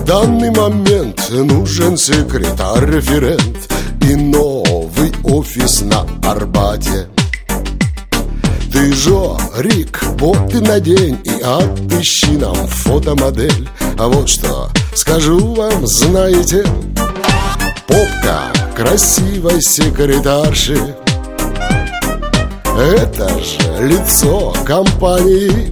В данный момент нужен секретарь-референт и новый офис на Арбате. Ты, Жорик, боты надень и отыщи нам фотомодель. А вот что скажу вам, знаете, попка красивой секретарши — это же лицо компании.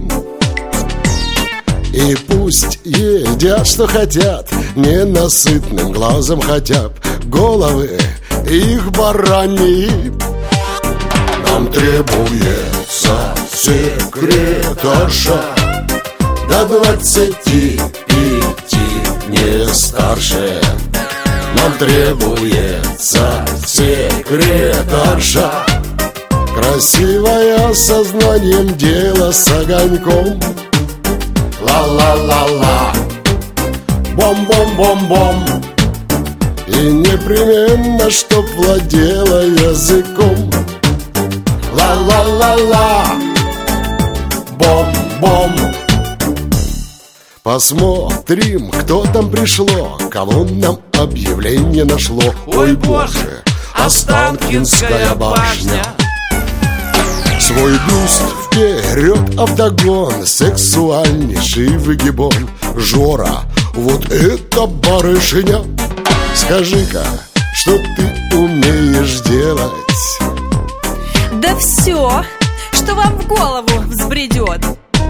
И пусть едят, что хотят, ненасытным глазом хотят головы их бараньи. Нам требуется секретарша до 25, не старше. Нам требуется секретарша красивая, сознанием дела, с огоньком. Ла-ла-ла-ла, бом-бом-бом-бом. И непременно, чтоб владела языком. Ла-ла-ла-ла, бом-бом. Посмотрим, кто там пришло, кого нам объявление нашло. Ой, боже, Останкинская башня. Свой бюст вперед, а вдогон сексуальнейший выгибон. Жора, вот это барышня, скажи-ка, что ты умеешь делать? Да все, что вам в голову взбредет.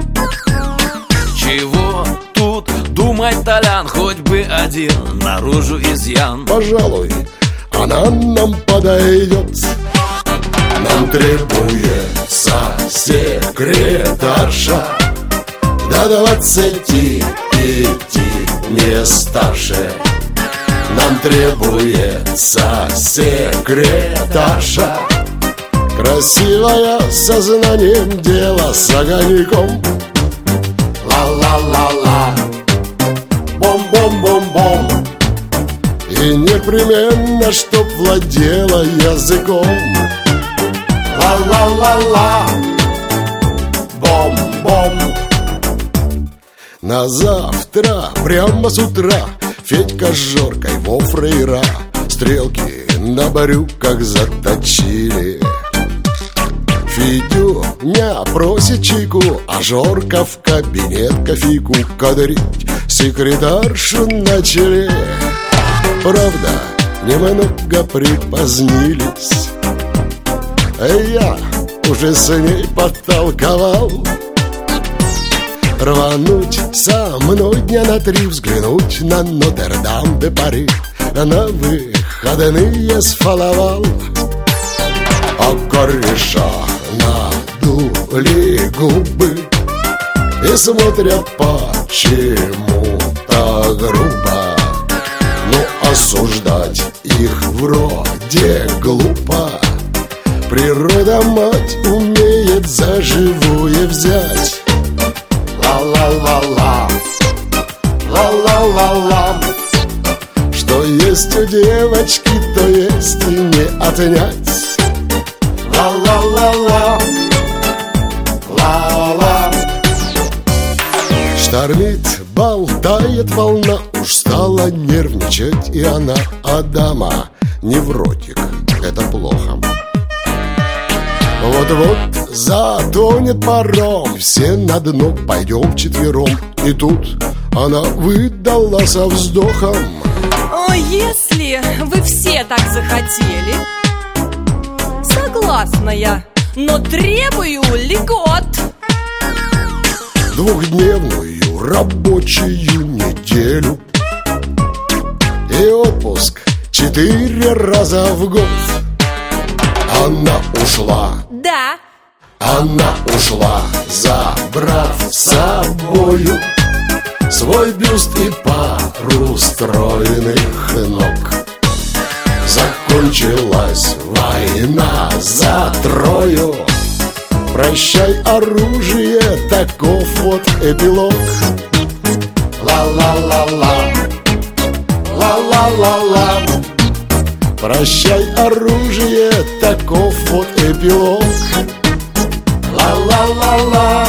Чего тут думать, Толян, хоть бы один наружу изъян. Пожалуй, она нам подойдет. Нам требуется секретарша до 25, не старше. Нам требуется секретарша красивая, сознанием дела, с огоньком. Ла-ла-ла-ла, бом-бом-бом-бом. И непременно, чтоб владела языком. Ла-ла-ла-ла, бом-бом. На завтра, прямо с утра, Федька с Жоркой во фрейра. Стрелки на брюках заточили. Федюня просит чайку, а Жорка в кабинет кофейку кадрить секретаршу начали. Правда, немного припозднились. Я уже с ней подтолковал рвануть со мной дня на 3, взглянуть на Нотр-Дам-де-Пари. На выходные сфаловал, а кореша надули губы и смотрят почему-то грубо. Но осуждать их вроде глупо. Природа, мать, умеет за живое взять. Ла-ла-ла-ла, ла-ла-ла-ла. Что есть у девочки, то есть и не отнять. Ла-ла-ла-ла, ла-ла. Штормит, болтает волна, уж стала нервничать и она. А дама невротик, это плохо. Вот-вот затонет паром, все на дно пойдем вчетвером. И тут она выдала со вздохом: О, если вы все так захотели, согласна я, но требую льгот. Двухдневную рабочую неделю и отпуск 4 раза в год. Она ушла. Да. Она ушла, забрав с собою свой бюст и пару стройных ног. Закончилась война за Трою. Прощай, оружие, таков вот эпилог. Ла-ла-ла-ла, ла-ла-ла-ла. Прощай, оружие, таков вот эпилог. Ла-ла-ла-ла.